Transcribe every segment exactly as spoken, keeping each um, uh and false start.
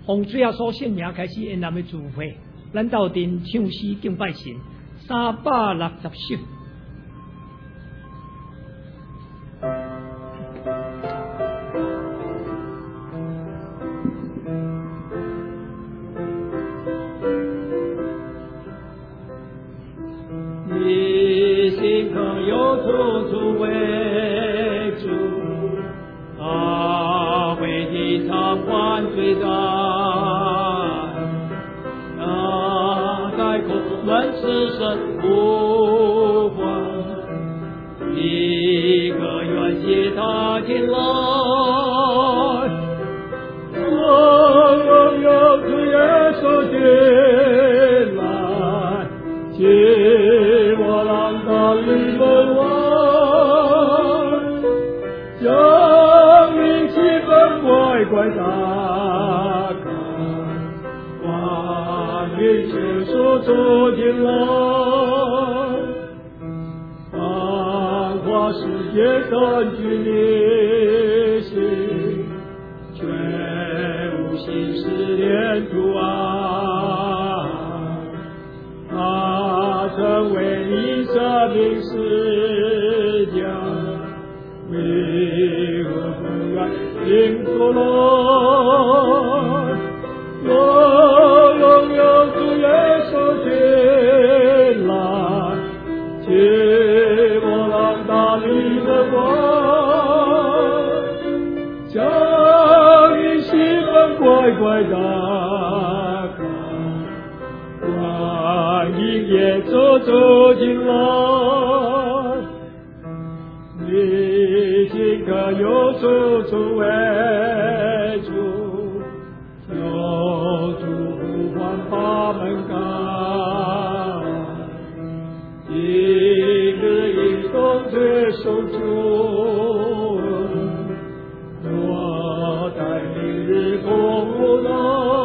洪水啊所姓名开始演南的聚会，咱斗阵唱诗敬拜神，三百六十首。 你心中有处处为主，啊，为你偿还罪债，啊，在苦闷之身呼唤，一个愿接他进来，我要主耶稣进来，进我让他离门外，将你气氛乖乖打开，欢迎耶稣走进来，繁华世界占据你心，却无心失恋主啊，他成为你生命世家，为何不爱领出来？我荣耀主耶稣进来，借我让大力的光，将你心门乖乖打开，欢迎耶稣走进来，你心可有处处为主，有主呼唤把门开，一个一动接受主，我带明日同无奈，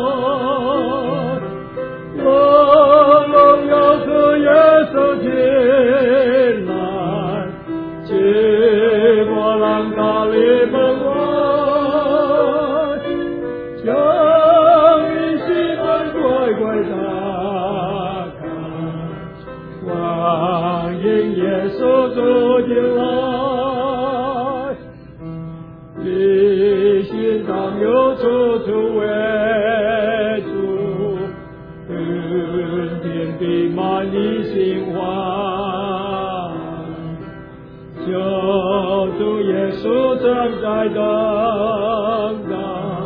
我荣耀主耶稣进来，借我让他离门外，将你心门乖乖打开，欢迎耶稣走进来，你心上有处处为主，恩典弥漫你心怀，救主耶稣正在等待，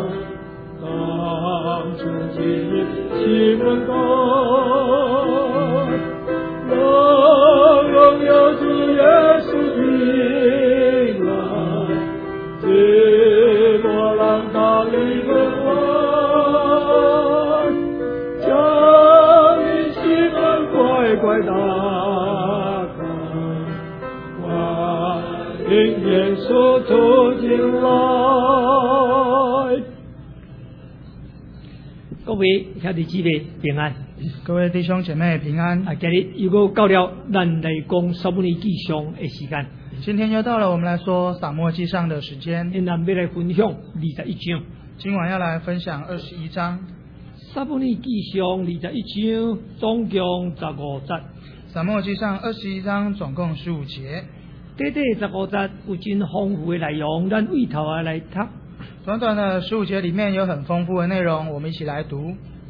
当初今日心门开，我荣耀主耶稣进来，借我让他离门外，将你心门乖乖打开，欢迎耶稣走进来。 各位兄弟姊妹平安， 各位弟兄姐妹平安。 啊，今日又到到了咱来讲撒母耳记上的时间。 今天又到了我们来说撒母耳记上的时间。 今咱要来分享二十一章。 今晚要来分享二十一章。 撒母耳记上二十一章总共十五节。 撒母耳记上二十一章总共十五节。 短短十五节有真丰富的内容，咱为头啊来读。 短短的十五节里面有很丰富的内容，我们一起来读。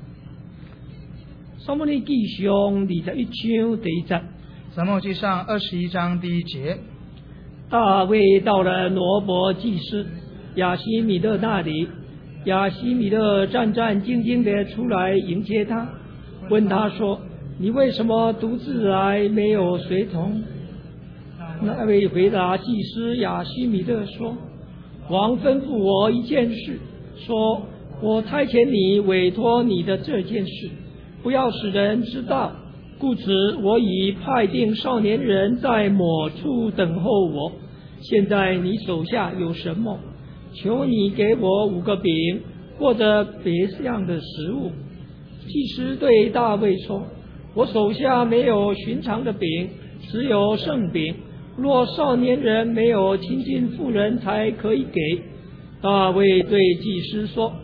撒母耳记上二十一章第一节。 撒母耳记上二十一章第一节。 大卫到了挪伯祭司亚西米勒那里，亚西米勒战战兢兢地出来迎接他，问他说：“你为什么独自来，没有随从？”那位回答祭司亚西米勒说：“王吩咐我一件事，说我差遣你委托你的这件事，不要使人知道，故此我已派定少年人在某处等候我。现在你手下有什么？求你给我五个饼，或者别样的食物。”祭司对大卫说：“我手下没有寻常的饼，只有圣饼。若少年人没有亲近妇人，才可以给。”大卫对祭司说：“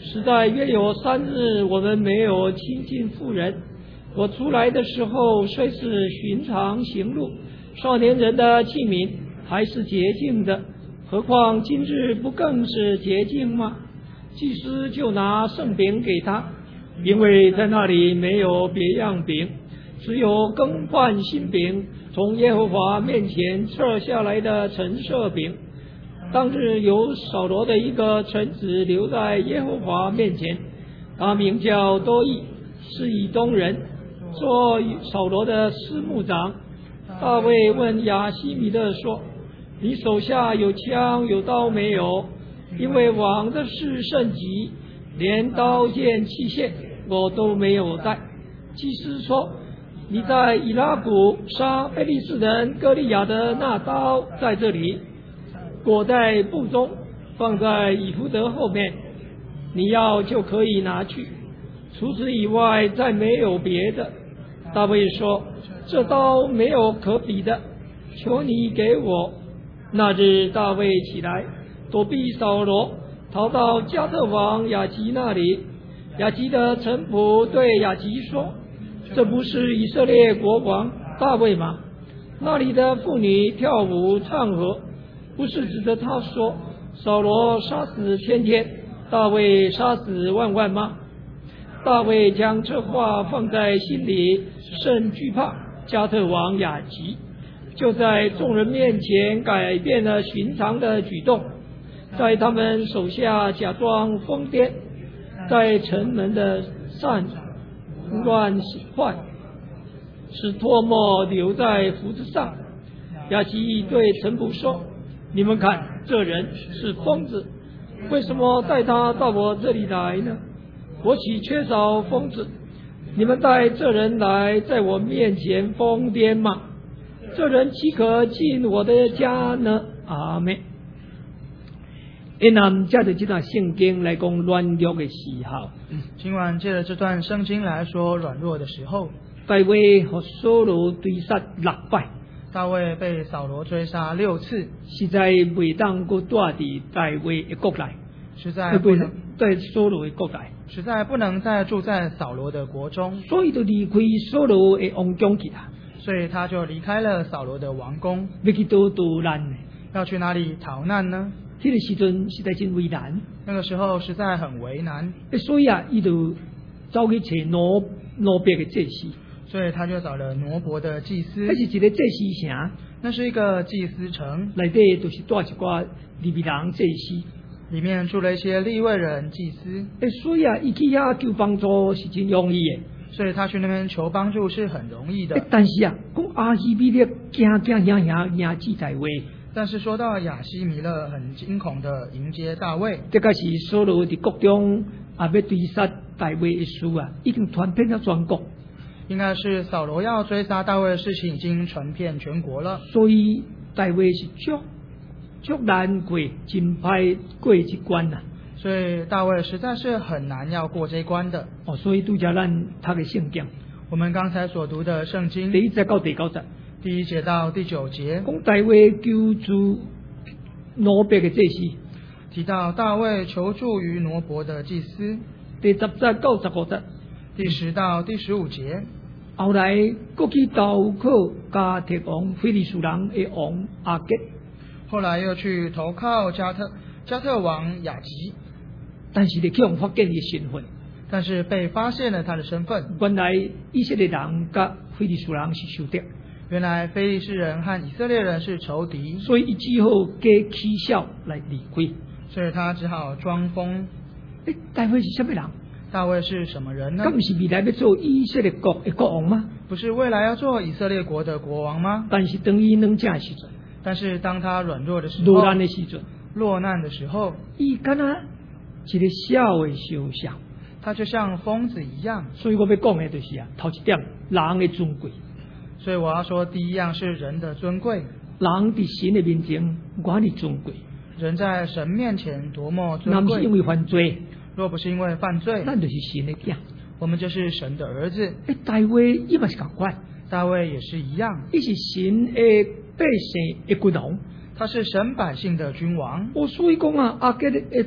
实在约有三日，我们没有亲近妇人。我出来的时候，虽是寻常行路，少年人的器皿还是洁净的，何况今日不更是洁净吗？祭司就拿圣饼给他，因为在那里没有别样饼，只有更换新饼，从耶和华面前撤下来的陈设饼。当日有扫罗的一个臣子留在耶和华面前，他名叫多益，是以东人，做扫罗的司牧长。大卫问亚希米勒说：你手下有枪有刀没有？因为王的事甚急，连刀剑器械我都没有带。祭司说：你在以拉谷杀非利士人歌利亚的那刀在这里，裹在布中，放在以弗得后面，你要就可以拿去，除此以外再没有别的。大卫说：这刀没有可比的，求你给我。那日大卫起来躲避扫罗，逃到加特王亚吉那里。亚吉的臣仆对亚吉说：这不是以色列国王大卫吗？那里的妇女跳舞唱和，不是指着他说扫罗杀死千千，大卫杀死万万吗？大卫将这话放在心里，甚惧怕加特王亚吉，就在众人面前改变了寻常的举动，在他们手下假装疯癫，在城门的上乱坏，使唾沫留在胡子上。亚吉对臣仆说：你们看，这人是疯子，为什么带他到我这里来呢？我岂缺少疯子？你们带这人来，在我面前疯癫吗？这人岂可进我的家呢？阿们。因南借着这段圣经来讲软弱的时候， 今晚借着这段圣经来说软弱的时候， 大卫和扫罗对杀六摆， 大卫被扫罗追杀六次， 实在袂当搁住伫大卫的国内， 实在不能在扫罗的国内， 实在不能再住在扫罗的国中， 所以就离开扫罗的王宫去啦。 所以他就离开了扫罗的王宫， 要去倒逃难呢？ 要去哪里逃难呢？ 这个时阵实在真为难， 那个时候实在很为难， 所以啊，伊就走去找挪挪别的祭司， 所以他就找了挪伯的祭司。 那是一个祭司城， 那是一个祭司城， 内底就是住一寡利未人祭司， 里面住了一些利未人祭司。 所以啊，伊去遐求帮助是真容易的。 所以他去那边求帮助是很容易的。 但是啊，讲亚希米勒惊惊惊惊惊记在位。 但是说到亚希米勒很惊恐的迎接大卫， 这个是扫罗伫国中啊要追杀大卫的事啊，已经传遍了全国。 应该是扫罗要追杀大卫的事情已经传遍全国了。 所以大卫是足足难过，真歹过一关呐、啊。 所以大卫实在是很难要过这一关的。 哦，所以拄则咱读的圣经， 我们刚才所读的圣经第一节到第九节， 第一节到第九节， 讲大卫求助挪别的祭司， 提到大卫求助于挪伯的祭司。 第十节到十五节， 第十到第十五节， 后来国去投靠加特王非利士人的王亚吉， 后来又去投靠加特加特王亚吉。 但是你去用发现伊的身份， 但是被发现了他的身份。 原来以色列人甲非利士人是仇敌， 原来非利士人和以色列人是仇敌， 所以伊只好假起笑来离开。 所以他只好装疯。 诶，大卫是什么人？ 大卫是什么人呢？ 他不是未来要做以色列国的国王吗？ 不是未来要做以色列国的国王吗？ 但是当伊软正的时阵， 但是当他软弱的时候， 落难的时阵， 落难的时候， 伊敢若一个小的小象， 他就像疯子一样。 所以我要讲的就是啊，头一点，人的尊贵。 所以我要说，第一样是人的尊贵。 人伫神的面前，我的尊贵。 人在神面前多么尊贵。 那不是因为犯罪， 若不是因为犯罪， 咱就是神的囝， 我们就是神的儿子。 诶，大卫伊嘛是同款， 大卫也是一样， 伊是神的百姓的君王， 他是神百姓的君王。 我所以讲啊，亚吉的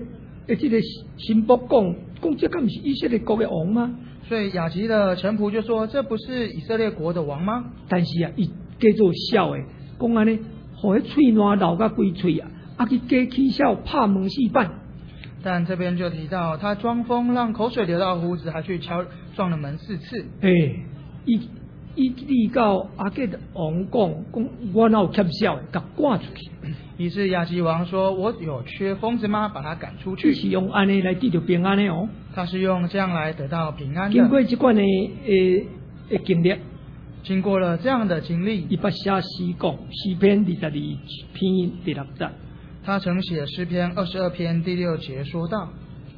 诶，这个新伯讲讲这个不是以色列国的王吗？ 所以雅吉的臣仆就说：“这不是以色列国的王吗？” 但是啊，伊叫做笑诶，讲安尼，互迄喙烂流甲规喙啊，啊去加起笑拍门四板。 但这边就提到他装疯，让口水流到胡子，还去敲撞了门四次。 诶，伊伊立到阿吉的王讲，讲我哪有欠笑诶，甲赶出去。 于是亚吉王说：“我有缺疯子吗？把他赶出去。” 是用安尼来得到平安的哦。 他是用这样来得到平安的。 经过这款的诶诶经历， 经过了这样的经历， 伊把写诗讲诗篇二十二篇第六节， 他曾写诗篇二十二篇第六节说道：“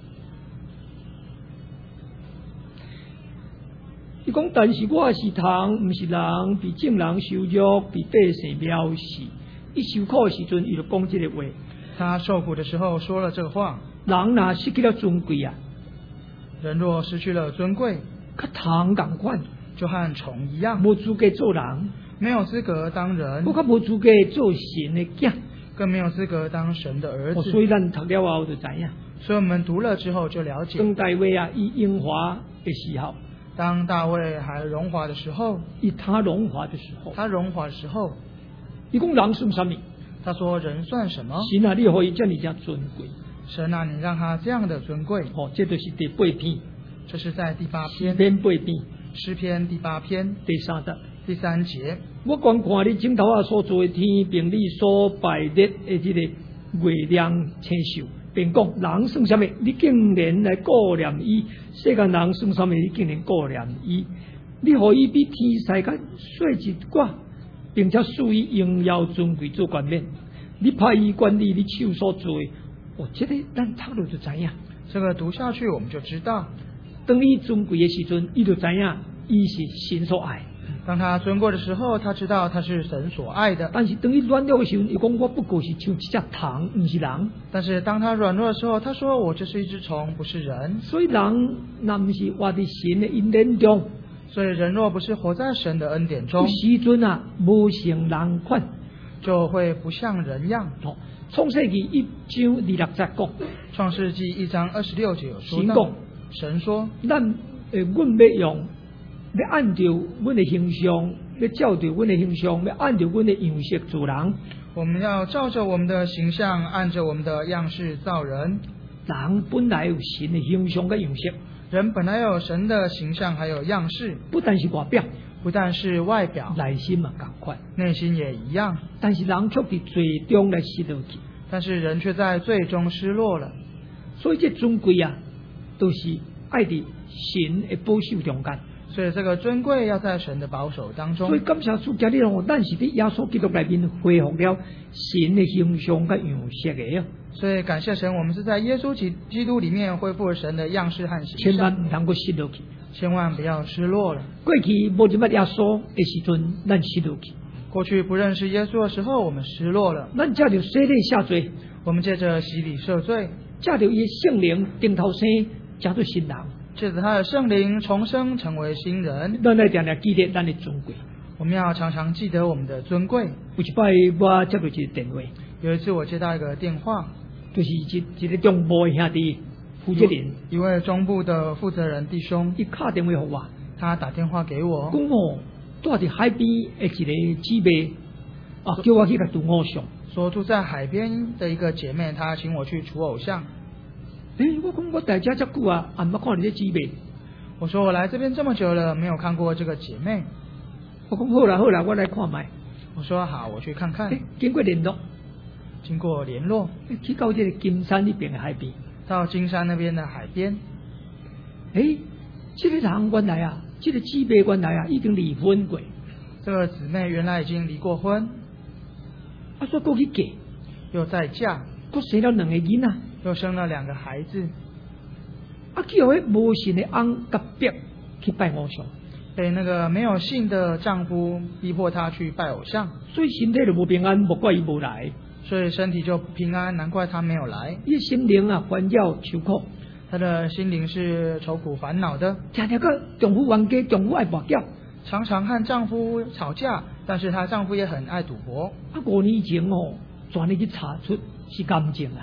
伊讲，但是我是虫，不是人，被众人羞辱，被百姓藐视。伊受苦的时阵，伊就讲这个话。 他受苦的时候说了这个话： 人若失去了尊贵啊， 人若失去了尊贵， 甲虫共款， 就和虫一样， 无资格做人， 没有资格当人， 我较无资格做神的囝， 更没有资格当神的儿子。 所以咱读了后就知影。 所以我们读了之后就了解， 当大卫啊，伊荣华的时候。 当大卫还荣华的时候， 以他荣华的时候， 他荣华的时候， 一共人算什么？ 他说人算什么？ 神啊，你可以叫你这样尊贵。 神啊，你让他这样的尊贵。 哦，这就是第八篇， 这是在第八篇， 诗篇八篇， 诗篇第八篇第三节， 第三节。 我观看你镜头啊所做的天，并你所排列的这个月亮星宿。并讲人算什么？你竟然来顾念伊；世间人算什么？你竟然顾念伊。你何以比天使甲细一寡，并且赐予荣耀尊贵做冠冕？你派伊管理你手所做的，哦，这个咱读落就知影。 这个读下去我们就知道， 当伊尊贵的时阵，伊就知影伊是神所爱。 当他尊贵的时候，他知道他是神所爱的。 但是当伊软弱的时候，伊讲我不过是像一只虫，不是人。 但是当他软弱的时候，他说我就是一只虫，不是人。 所以人若不是活在神的恩典中， 所以人若不是活在神的恩典中， 时阵啊无成人款， 就会不像人样。 哦，创世纪一章二六节讲， 创世纪一章二十六节有说到， 神讲， 神说， 咱诶，阮要用。要按照阮的形象，要照着阮的形象，要按照阮的样式做人。 我们要照着我们的形象，按着我们的样式造人。 人本来有神的形象跟样式， 人本来有神的形象还有样式， 不但是外表， 不但是外表， 内心嘛同款， 内心也一样。 但是人却伫最终来失落去， 但是人却在最终失落了。 所以这尊贵啊，都是爱伫神的保守中间。 所以这个尊贵要在神的保守当中。 所以感谢主，今日让咱是伫耶稣基督内面恢复了神的形象跟样式的。 所以感谢神，我们是在耶稣基基督里面恢复了神的样式和形象。 千万唔通够失落去， 千万不要失落了。 过去无认识耶稣的时阵，咱失落去。 过去不认识耶稣的时候，我们失落了。 咱借着洗礼下罪， 我们借着洗礼赦罪， 借着伊圣灵顶头生，加做新人。 借着他的圣灵重生，成为新人。 咱来常常记得咱的尊贵。 我们要常常记得我们的尊贵。 有一摆我接到一个电话， 有一次我接到一个电话， 就是一一个中部的兄弟负责人， 一位中部的负责人弟兄， 伊打电话给我， 他打电话给我， 讲哦，住伫海边的一个姊妹，啊，叫我去甲做偶像。 说住在海边的一个姐妹，她请我去除偶像。 诶、欸，我讲我在家遮久啊，也毋捌看你这姊妹。 我说我来这边这么久了，没有看过这个姐妹。 我讲好啦好啦，我来看卖。 我说好，我去看看。 欸、经过联络， 经过联络， 去到这个金山那边的海边， 到金山那边的海边。 诶、欸，这个人原来啊，这个姊妹原来啊已经离婚过。 这个姊妹原来已经离过婚， 啊，说过去嫁， 又再嫁， 佫生了两个囡仔。 又生了两个孩子， 啊，叫迄无信的翁甲逼去拜偶像， 被那个没有信的丈夫逼迫她去拜偶像， 所以身体就无平安，莫怪伊无来， 所以身体就不平安，难怪她没有来。 伊心灵啊烦扰愁苦， 她的心灵是愁苦烦恼的， 常常个丈夫冤家，丈夫爱跋筊， 常常和丈夫吵架，但是她丈夫也很爱赌博。 啊，五年前哦，全日去查出是感情啊啦。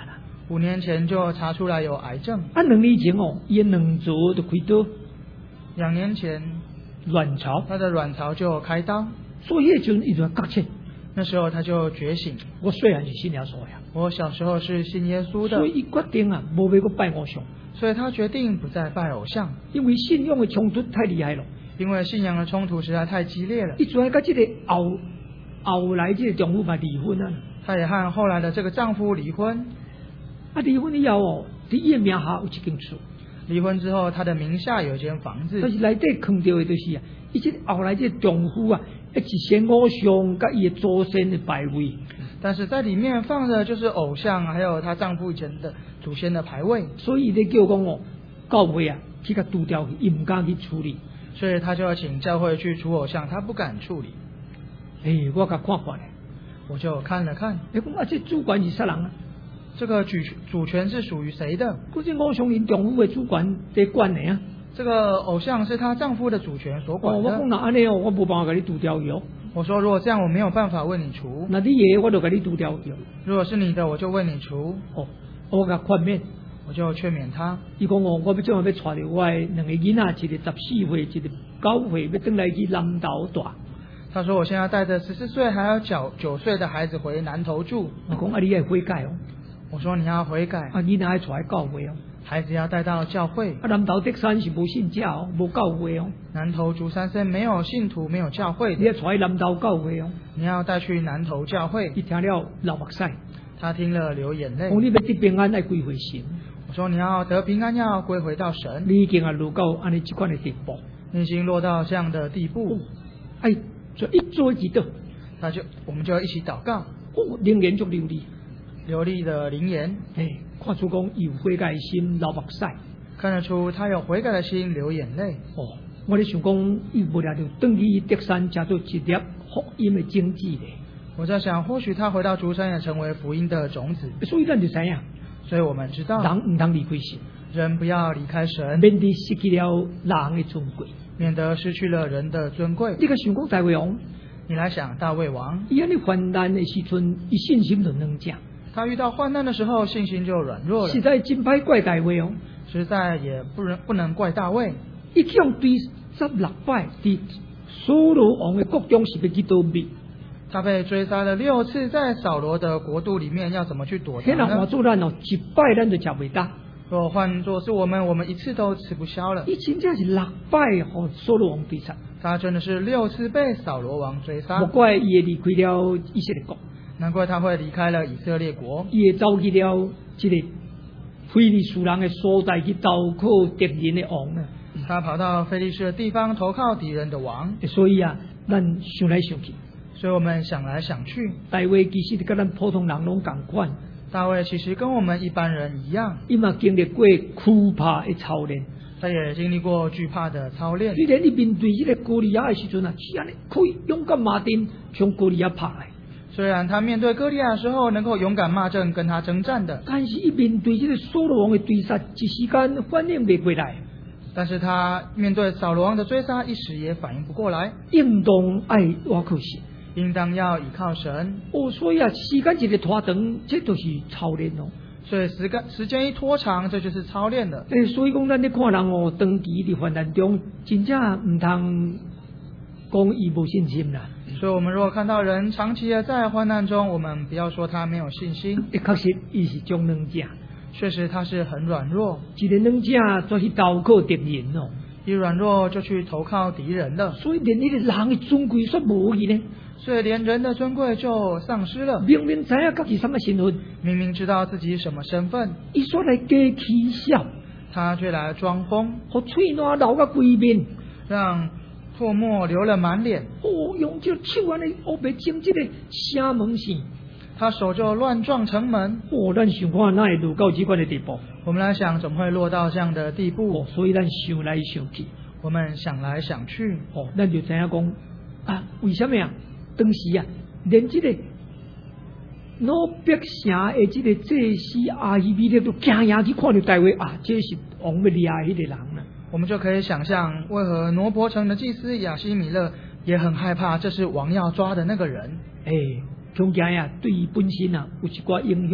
五年前就查出来有癌症， 啊，两年前哦，伊两座就开刀， 两年前卵巢， 他的卵巢就开刀， 所以迄阵伊就觉醒。 那时候他就觉醒。 我虽然是信耶稣呀， 我小时候是信耶稣的， 所以伊决定啊，无要个拜偶像， 所以他决定不再拜偶像， 因为信仰的冲突太厉害了。 因为信仰的冲突实在太激烈了。 伊最甲这个后后来这个丈夫嘛离婚啊， 他也和后来的这个丈夫离婚。 啊，离婚以后哦，伫伊名下有一间厝。 离婚之后，他的名下有一间房子， 但是内底藏着的就是啊，伊这后来这丈夫啊，一直先偶像甲伊的祖先的牌位， 但是在里面放的就是偶像，还有她丈夫以前的祖先的牌位， 所以伊咧叫讲哦，教会啊去甲除掉，伊唔敢去处理， 所以他就要请教会去除偶像，他不敢处理。 诶、欸，我甲看看咧， 我就看了看， 你讲啊，这主管是啥人啊？ 这个主主权是属于谁的？ 嗰只偶像因丈夫的主管在管的啊。 这个偶像是她丈夫的主权所管的。 哦，我讲那安尼哦，我无办法甲你除掉伊哦。 我说如果这样，我没有办法为你除。 那你爷我就甲你除掉伊。 如果是你的，我就为你除。 哦，我甲宽免， 我就劝勉他。 伊讲哦，我要怎样要带着我的两个囡仔，一个十四岁，一个九岁，要转来去南投大。 他说我现在带着十四岁还有九九岁的孩子回南投住。 我讲啊，你要悔改哦。 我说你要悔改。 啊，囡仔要带教会哦。 孩子要带到教会。 啊，南投德山是无信教哦，无教会哦。 南投竹山村没有信徒，没有教会的。 你要带南投教会哦。 你要带去南投教会。 伊听了流目屎。 他听了流眼泪。 讲你要得平安，要归回神。 我说你要得平安，要归回到神。 你已经啊落到安尼这款的地步。 你已经落到这样的地步。 哎，就一做一祷， 那就我们就一起祷告。 哦，灵言就流利。 流利的灵言， 哎，看出讲有悔改心流目屎， 看得出他有悔改的心，流眼泪。 哦，我咧想讲，伊无聊就登去德山，加做一粒福音的种子咧。 我在想，或许他回到竹山也成为福音的种子。 所以咱就知影， 所以我们知道， 人唔通离开神， 人不要离开神， 免得失去了人的尊贵， 免得失去了人的尊贵。 你个想讲大卫王， 你来想大卫王， 伊安尼患难的时阵，伊信心就软弱。 他遇到患难的时候，信心就软弱了。 实在真歹怪大卫哦， 实在也不能不能怪大卫。 伊用对十六摆，伫所罗王的国中是要去躲避。 他被追杀了六次，在扫罗的国度里面要怎么去躲藏呢？ 现在换做咱哦，一摆咱就吃袂到。 若换作是我们，我们一次都吃不消了。 伊真正是六摆和所罗王对杀。 他真的是六次被扫罗王追杀。 莫怪伊会离开了以色列国。 难怪他会离开了以色列国， 伊会走去了这个非利士人的所在去投靠敌人的王呢。 他跑到非利士的地方投靠敌人的王。 所以啊，咱想来想去， 所以我们想来想去， 大卫其实跟咱普通人拢同款。 大卫其实跟我们一般人一样， 伊嘛经历过惧怕的操练， 他也经历过惧怕的操练。 虽然伊面对这个歌利亚的时阵啊，是安尼可以勇敢马丁将歌利亚拍来。 虽然他面对歌利亚的时候能够勇敢骂阵跟他征战的， 但是一面对这个所罗王的追杀，一时间反应不过来。 但是他面对扫罗王的追杀，一时也反应不过来。 应当爱我靠神， 应当要倚靠神。 哦，所以啊，时间一个拖长，这都是操练哦。 所以时间时间一拖长，这就是操练的。 诶，所以讲咱咧看人哦，长期伫患难中，真正唔通讲伊无信心啦。 所以我们如果看到人长期的在患难中，我们不要说他没有信心。 确实，伊是种软者， 确实他是很软弱。 一个软者就是投靠敌人哦， 一软弱就去投靠敌人了。 所以连那个人的尊贵煞无去呢。 所以连人的尊贵就丧失了。 明明知影家己什么身份， 明明知道自己什么身份， 伊说来假起笑， 他却来装疯， 和嘴烂流个规面， 让唾沫流了满脸。 哦，用这手安尼黑白整这个城门线， 他手就乱撞城门。 哦，咱想看哪会落到这款的地步？ 我们来想，怎么会落到这样的地步？ 哦，所以咱想来想去， 我们想来想去， 哦，咱就知影讲啊，为什么呀？当时啊，连这个老百姓的这个祭司阿姨米勒都惊讶去看到大卫啊，这是王要厉害迄个人呢。 我们就可以想象，为何挪伯城的祭司亚西米勒也很害怕，这是王要抓的那个人。 哎，恐惊呀，对于本身啊有一寡影响。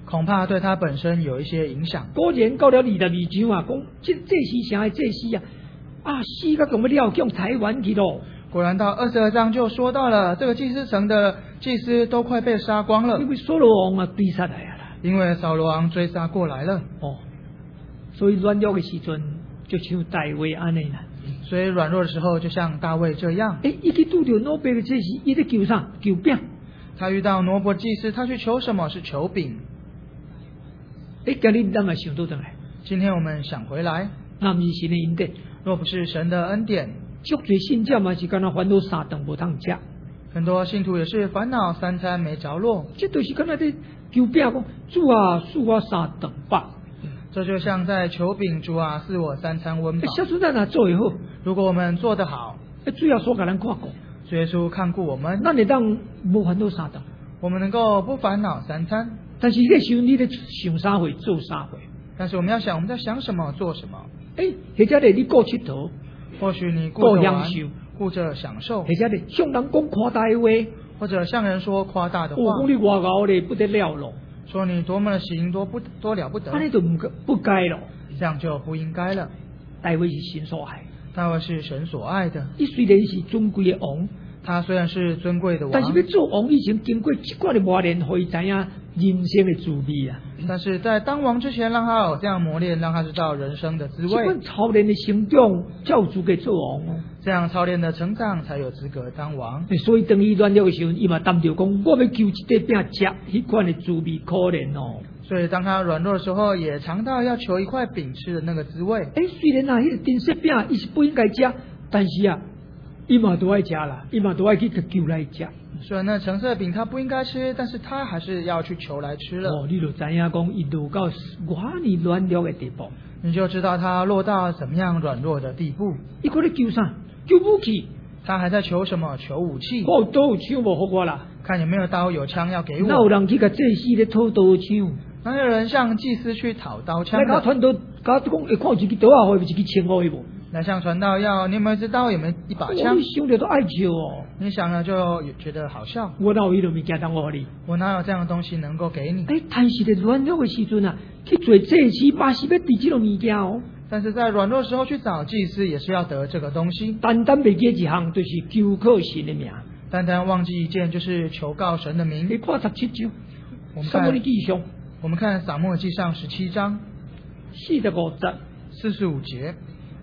恐怕对他本身有一些影响。 果然到了二十二章啊，讲这这时城的这时啊，啊死到咁要了向台湾去咯。 果然到二十二章就说到了，这个祭司城的祭司都快被杀光了， 因为所罗王啊追杀来啊啦。 因为扫罗王追杀过来了。 哦，所以软弱的时阵，就像大卫安尼啦。 所以软弱的时候，就像大卫这样。 诶，伊去拄着诺伯的这时，伊在求啥？求饼。 他遇到挪伯祭司，他去求什么？是求饼。 诶，今日咱嘛想倒转来， 今天我们想回来， 那毋是神的恩典， 若不是神的恩典， 足侪信者嘛是敢若烦恼三顿无通食， 很多信徒也是烦恼三餐没着落。 这就是敢若在求饼讲，主啊，赐我三顿饱。 这就像在求饼，主啊，赐我三餐温饱。 小主咱若做会好， 如果我们做得好， 诶，主要所甲咱看顾， 主耶稣看顾我们， 咱会当无烦恼三顿。 我们能够不烦恼三餐。 但是迄个时候，你咧想啥会做啥会？ 但是我们要想，我们在想什么，做什么。 诶，或者咧你顾佚佗， 或许你顾顾着玩享受， 顾着享受， 或者咧向人讲夸大的话， 或者向人说夸大的话， 我讲你外高咧不得了咯， 说你多么的行多不多了不得， 安尼就唔不该咯。 这样就不应该了。 大卫是神所爱， 大卫是神所爱的， 伊虽然是尊贵的王， 他虽然是尊贵的王， 但是要做王以前经过这款的磨练，可以知影人生的滋味啊。 但是在当王之前，让他有这样磨练，让他知道人生的滋味。 这款操练的成长，才有资格做王哦。 这样操练的成长，才有资格当王。 所以当伊软弱的时候，伊嘛担着讲，我要求一块饼食，迄款的滋味可怜哦。 所以当他软弱的时候，也尝到要求一块饼吃的那个滋味。 诶，虽然啊，迄、那个金色饼伊是不应该食，但是啊，伊嘛都爱食啦，伊嘛都爱去求来食。 虽然那橙色饼他不应该吃，但是他还是要去求来吃了。 哦，你就知影讲，伊落到偌尼软弱的地步， 你就知道他落到怎么样软弱的地步。 伊搁咧求啥？求武器。 他还在求什么？求武器。 我有刀有枪无互我啦。 看有没有刀有枪要给我。 哪有人去甲祭司咧讨刀枪？ 哪有人向祭司去讨刀枪？ 来甲传道，甲讲会看有一支刀啊，或者一支枪互伊无？ 来向传道要，你有没有一支刀？有没有一把枪？ 我想着都爱笑哦。 你想了就觉得好笑。 我哪有迄种物件当我你？ 我哪有这样的东西能够给你？ 哎，但是咧软弱的时阵啊，去做祭司嘛是要得这种物件哦。 但是在软弱的时候去找祭司，也是要得这个东西。 单单袂记一项，就是求靠神的名。 单单忘记一件，就是求告神的名。 你看十七章， 我们撒母耳看记上， 我们看撒母耳记上十七章四十五节， 四十五节。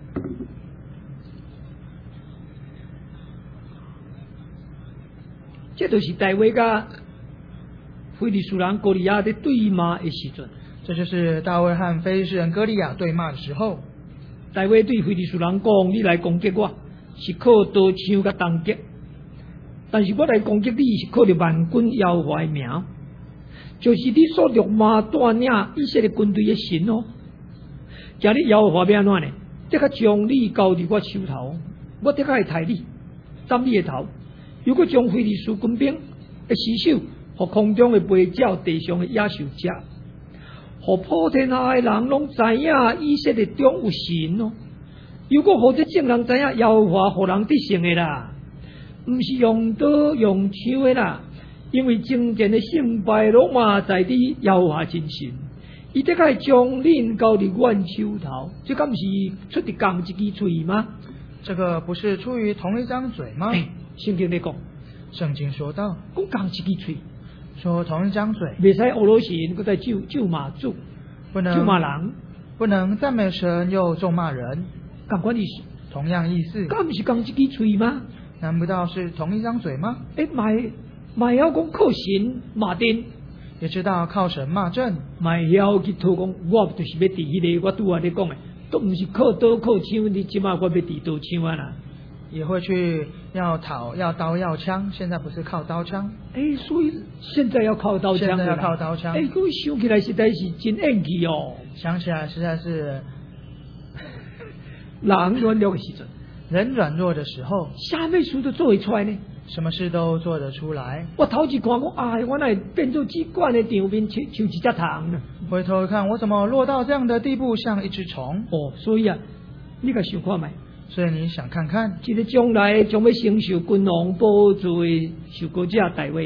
这就是大卫甲非利士人歌利亚的对骂的时阵。 这就是大卫和非利士人歌利亚对骂的时候。 大卫对非利士人讲：你来攻击我，是靠刀枪甲重击；但是我来攻击你，是靠着万军耶和华的名，就是你所辱骂带领以色列军队的神哦。今日耶和华要安怎呢？这个将你交伫我手头，我这个会杀你，斩你的头。如果将非利士军兵的尸首，和空中的飞鸟、地上的野兽食。互普天下的人拢知影以色列中有神哦。如果互这众人知影耶和华互人得胜的啦，毋是用刀用枪的啦，因为征战的胜败拢嘛在伫耶和华身上。伊得该将恁交伫阮手头，这敢毋是出伫共一支嘴吗？ 这个不是出于同一张嘴吗？ 哎，圣经咧讲， 圣经说到， 讲共一支嘴。 说同一张嘴， 袂使俄罗斯人，佮在咒咒骂主， 不能咒骂人， 不能赞美神又咒骂人， 共款意思， 同样意思。 敢毋是共一支嘴吗？ 难不到是同一张嘴吗？ 诶，买买晓讲靠神骂阵， 也知道靠神骂阵， 买晓去讨讲，我就是要伫迄个我拄仔咧讲诶，都毋是靠刀靠枪，你即马我要伫刀枪啊啦。 也会去要讨要刀要枪，现在不是靠刀枪， 哎，所以现在要靠刀枪， 现在要靠刀枪。 哎，各位想起来实在是真演技哦， 想起来实在是人软弱的时阵， 人软弱的时候， 啥物事都做会出来呢？ 什么事都做得出来。 我头一看讲，哎，我乃变做机关的场面，像像一只虫呢。 回头看，我怎么落到这样的地步，像一只虫？ 哦，所以啊，你甲想看觅。 所以你想看看， 这个将来将要承受君王宝座的受膏者大卫， 一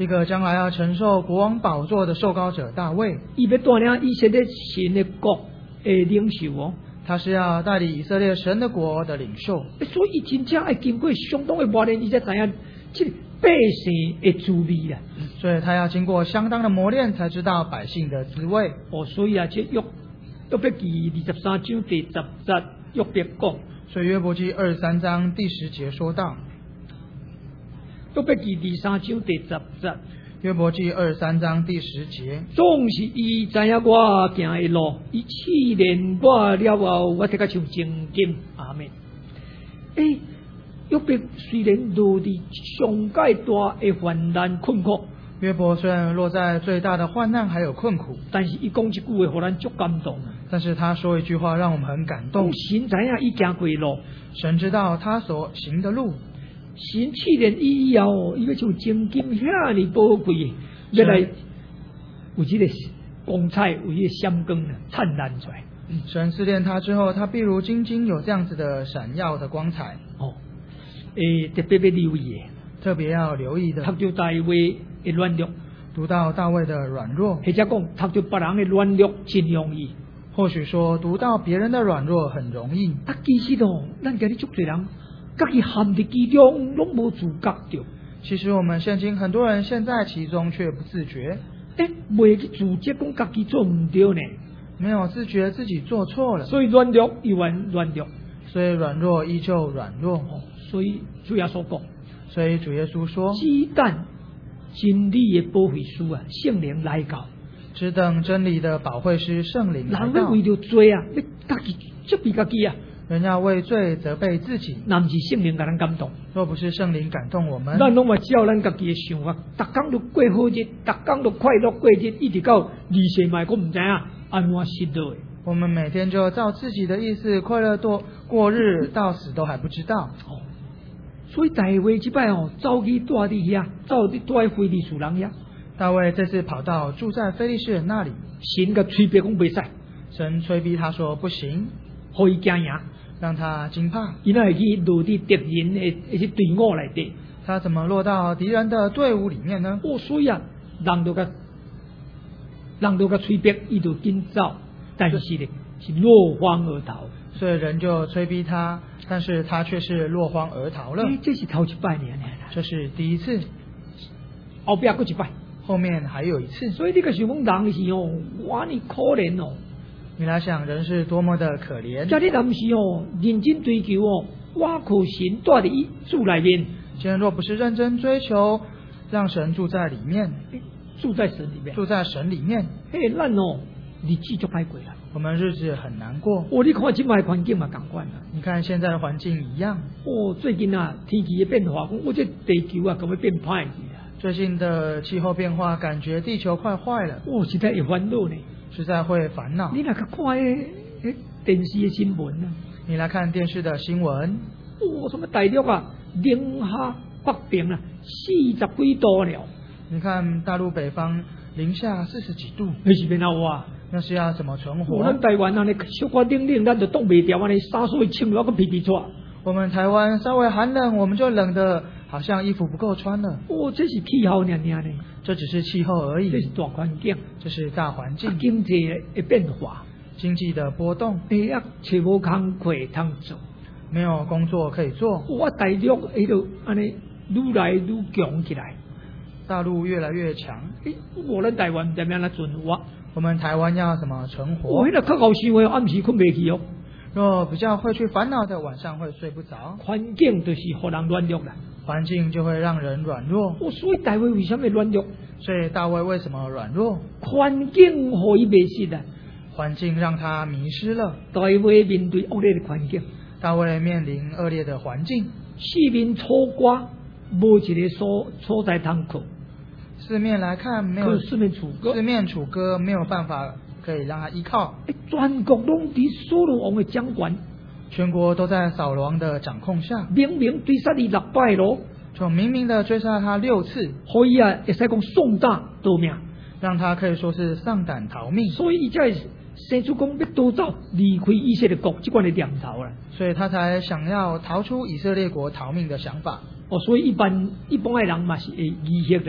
一个将来要承受国王宝座的受膏者大卫， 伊要带领以色列神的国的领袖哦。 他是要带领以色列神的国的领袖， 所以真正要经过相当的磨练，伊才知影这个百姓的滋味啦。 所以他要经过相当的磨练，才知道百姓的滋味。 哦，所以啊，这约约伯记二十三章第十节约伯讲， 所以约伯记二十三章第十节说道， 约伯记第三章第十节。 约伯记二十三章第十节， 总是伊知影我行的路，伊试炼我了后，我才甲像精金。阿门。诶，约伯虽然落伫上界大的患难困苦， 约伯虽然落在最大的患难还有困苦， 但是伊讲一句话，互咱足感动啊！ 但是他说一句话让我们很感动。 神知影伊行过路， 神知道他所行的路。 神试炼伊以后，伊要像精金遐尼宝贵，要来有这个光彩，有这个闪光啊，灿烂出来。 神试炼他之后，他必如金晶有这样子的闪耀的光彩。 哦，诶，特别要留意的， 特别要留意的。 读到大卫的软弱， 读到大卫的软弱， 或者讲读到别人的软弱真容易。 或许说读到别人的软弱很容易。 啊，其实哦，咱今日足多人。家己陷伫其中，拢无自觉着。 其实我们现今很多人陷在其中，却不自觉。 诶，未去自觉讲家己做唔对呢， 没有自觉自己做错了。 所以软弱依然软弱， 所以软弱依旧软弱。 哦、所以主耶稣讲， 所以主耶稣说， 只等真理的保惠师啊，圣灵来到， 只等真理的保惠师圣灵来到。 人要为着罪啊，要家己责备家己啊。 人要为罪责备自己， 那不是圣灵给咱感动。 若不是圣灵感动我们， 咱拢嘛照咱家己的想法，逐工都过好日，逐工都快乐过日，一直到二世迈，我唔知影安怎失落的。 我们每天就照自己的意思快乐过过日，到死都还不知道。 哦，所以大卫这摆哦，走去住伫遐，走去住喺非利士人遐。 大卫这次跑到住在非利士人那里， 神个催逼讲袂使， 神催逼他说不行， 互伊惊赢。 让他惊怕， 伊那会去落伫敌人的一些队伍内底， 他怎么落到敌人的队伍里面呢？ 哦，所以啊，人都甲人都甲催逼，伊就紧走，但是呢是落荒而逃。 所以人就催逼他，但是他却是落荒而逃了。 哎，这是头一摆呢， 这是第一次， 后边还一摆， 后面还有一次。 所以你个想讲人是哦，哇你可怜哦。 你来想，人是多么的可怜。 家里人是哦，认真追求哦，我靠神住伫伊住内面。 既然若不是认真追求，让神住在里面， 住在神里面， 住在神里面， 嘿，咱哦，日子就歹过啦。 我们日子很难过。 哦，你看今摆环境嘛，共款啦。 你看现在的环境一样。 哦，最近啊，天气的变化，我这地球啊，咁要变歹去啦。 最近的气候变化，感觉地球快坏了。 哦，实在会烦恼呢。 实在会烦恼。 你那个看迄迄电视的新闻啊， 你来看电视的新闻， 哦，什么大陆啊，零下北平啊，四十几度了。 你看大陆北方零下四十几度， 那是变哪有啊？ 那是要怎么存活？ 我们台湾啊，你小可冷冷，咱就冻袂掉啊，你衫裤穿了个皮皮穿。 我们台湾稍微寒冷，我们就冷的好像衣服不够穿了。 哦，这是气候娘娘呢， 这只是气候而已。 这是大环境， 这是大环境。 啊、经济的变化， 经济的波动。 哎呀，找无工课通做， 没有工作可以做。 我大陆迄度安尼愈来愈强起来， 大陆越来越强。 诶，我们台湾怎么样来存活？ 我们台湾要怎么存活？ 我迄个较搞想的，暗时困袂去哦。 若比较会去烦恼的，晚上会睡不着。 环境就是互人软弱啦， 环境就会让人软弱。 哦，所以大卫为什么软弱？ 所以大卫为什么软弱？ 环境互伊迷失啊， 环境让他迷失了。 大卫面对恶劣的环境， 大卫面临恶劣的环境， 四面楚歌，无一个所所在通靠。 四面来看没有四面楚歌， 四面楚歌没有办法可以让他依靠。 诶，全国拢伫扫罗王的掌管， 全国都在扫罗王的掌控下， 明明追杀你六摆咯， 就明明的追杀他六次， 可以啊，会使讲送大夺命， 让他可以说是丧胆逃命。 所以伊才会生出讲要逃走，离开以色列国这款的念头啦。 所以他才想要逃出以色列国逃命的想法。 哦，所以一般一般的人嘛是会疑惑的。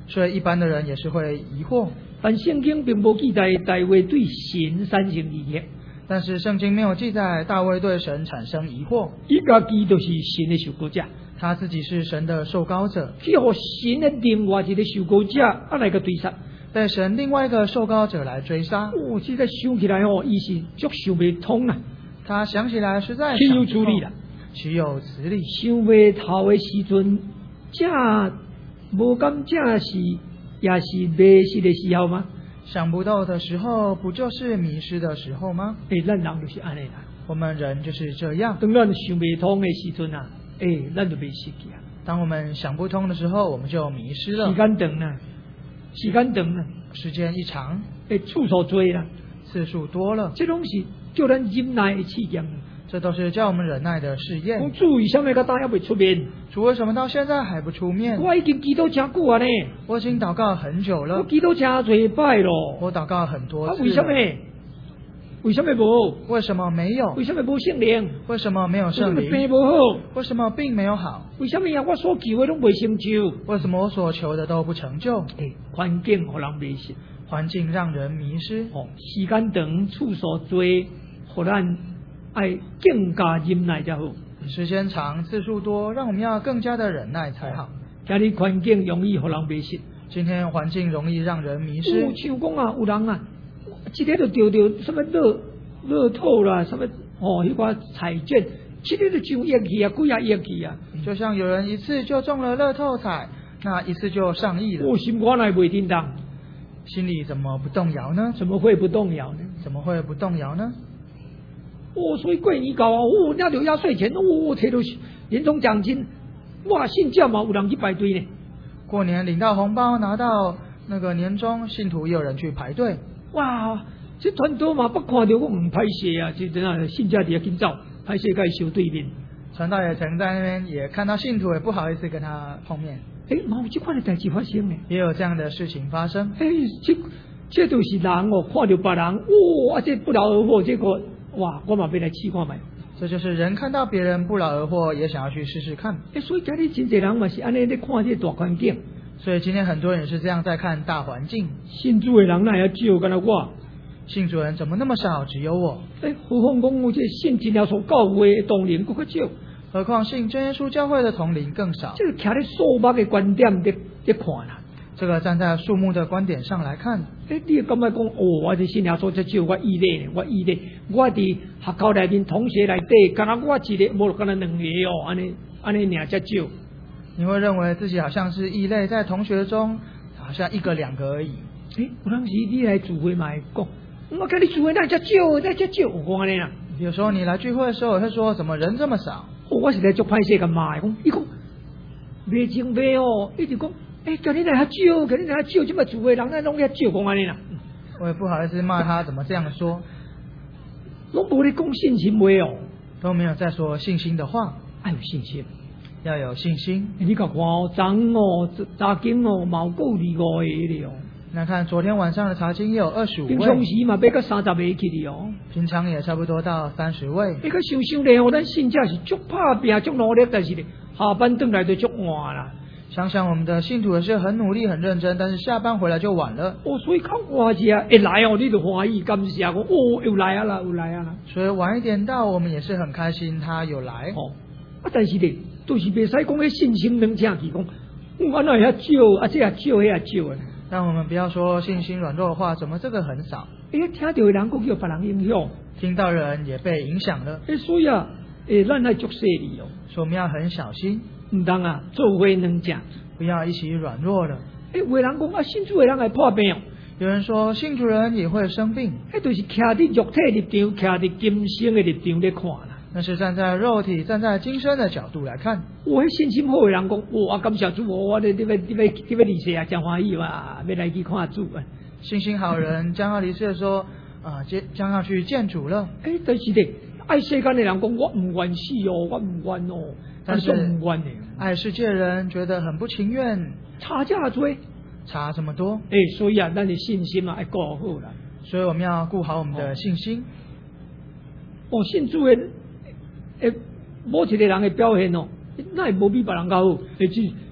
所以一般的人也是会疑惑。 但圣经并无记载大卫对神产生疑惑， 但是圣经没有记载大卫对神产生疑惑， 伊家己就是神的受膏者， 他自己是神的受膏者， 去互神的另外一个受膏者啊来个对杀。 被神另外一个受膏者来追杀。 哦，现在想起来哦，伊是足想不通啦。 他想起来实在岂有此理啦！ 岂有此理！ 想袂透的时阵，这无敢这是也是迷失的时候吗？ 想不到的时候，不就是迷失的时候吗？ 诶、欸，咱人就是安尼啦。 我们人就是这样。 当咱想袂通的时阵啊，诶、欸，咱就迷失去啊。 当我们想不通的时候，我们就迷失了。 时间长了，时间长了， 时间一长， 诶，次数多了， 次数多了， 这拢是叫咱忍耐的试验。 这都是叫我们忍耐的试验。 我主为什么个大还未出面？ 主为什么到现在还不出面？ 我已经祈祷真久啊呢。 我已经祷告很久了。 我祈祷真多摆咯。 我祷告很多次。 啊，为什么？为什么无？ 为什么没有？ 为什么无圣灵？ 为什么没有圣灵？ 为什么病不好？ 为什么病没有好？ 为什么呀？我所求的都未成就？ 为什么我所求的都不成就？ 诶，环境互人迷失， 环境让人迷失。 哦，时间长，次数多，互咱爱更加忍耐才好。 时间长，次数多，让我们要更加的忍耐才好。 今日环境容易互人迷失。 今天环境容易让人迷失。 有像讲啊，有人啊，一日就钓到什么乐乐透啦，什么哦，迄个彩券，一日就上亿去啊，几啊亿去啊。 就像有人一次就中了乐透彩，那一次就上亿了。 我心肝来袂叮当， 心里怎么不动摇呢？ 怎么会不动摇呢？ 怎么会不动摇呢？ 哦，所以过年到啊，哦，那留压岁钱，哦，摕到年终奖金，哇，信教嘛有人去排队呢。 过年领到红包，拿到那个年终，信徒也有人去排队。 哇，这团队嘛，不看到我唔歹势啊，就真啊，信家底下紧走，歹势该收对面。 传道也曾在那边也看到信徒，也不好意思跟他碰面。 诶、欸，冇这款的代志发生呢， 也有这样的事情发生。 诶、欸，这这都是人哦，看到别人，哇，这不劳而获，这个哇，我嘛要来试看卖。 这就是人看到别人不劳而获，也想要去试试看。 诶、欸，所以今日真侪人嘛是安尼在看这大环境。 所以今天很多人也是这样在看大环境。 信主的人哪会少，敢若我？ 信主人怎么那么少？只有我。 诶、欸，何况讲我这信真耶稣教会的同龄更较少。 何况信真耶稣教会的同龄更少。 这个徛在数目的观点在在看啦。 这个站在数目的观点上来看， 诶、欸，你感觉讲哦，我这信耶稣这少，我异类呢，我异类。我伫学校内面同学内底，敢若我一个，无敢若两个哦，安尼安尼尔才少。 你会认为自己好像是异类，在同学中好像一个两个而已。 诶、欸，有当时你来聚会嘛会讲，我跟你聚会那才少，那才少，我安尼啦。 有时候你来聚会的时候，我会说怎么人这么少？ 哦、我是来做歹势个骂，讲伊讲袂情袂哦，一直讲，诶、欸，今日来较少，今日来较少，即么聚会人咱拢较少，讲安尼啦。 我也不好意思骂他，怎么这样说？ 拢无咧讲信心话哦， 都没有在说信心的话。 要有信心， 要有信心。 欸、你甲看哦，昨哦，昨今哦，嘛有够二五个了哦。 那看昨天晚上的查经也有二十五位， 平常时嘛，要到三十个去的哦。 平常也差不多到三十位。 那个想想咧，哦，咱信者是足打拼、足努力，但是咧下班转来就足晚啦。 想想我们的信徒也是很努力、很认真，但是下班回来就晚了。 哦，所以较晚些啊，一来哦，你就欢喜，感谢讲哦，又来啊啦，又来啊啦。 所以晚一点到，我们也是很开心，他有来。 哦，啊，但是咧，都、就是袂使讲迄信心能正去讲，我那遐少，啊，这也少，迄也少啊。 但我们不要说信心软弱的话，怎么这个很少？ 诶、欸，听到的人佫叫别人影响， 听到人也被影响了。 诶、欸，所以啊，诶、欸，咱要足细腻哦， 所以我们要很小心， 唔当啊，做伙能正， 不要一起软弱了。 诶、欸，有人讲啊，信主的人会破病哦。 有人说信主人也会生病， 迄就是徛伫肉体立场，徛伫今生的立场咧看啦。 那是站在肉体、站在今生的角度来看。 我迄信心好的人讲，哇，感谢主，我你你要你要你要离世啊，真欢喜哇，要来去看主啊。 信心好人将要离世的说，啊，将将要去见主了。 诶、欸，但是咧，爱世间的人讲，我唔愿死哦，我唔愿哦， 但是唔愿的。 爱世界人觉得很不情愿， 差价多， 差这么多。 诶、欸，所以啊，咱的信心啊，要顾好啦。 所以我们要顾好我们的信心。 哦，信主的。诶，某一个人的表现哦，那也无比别人较好。诶，即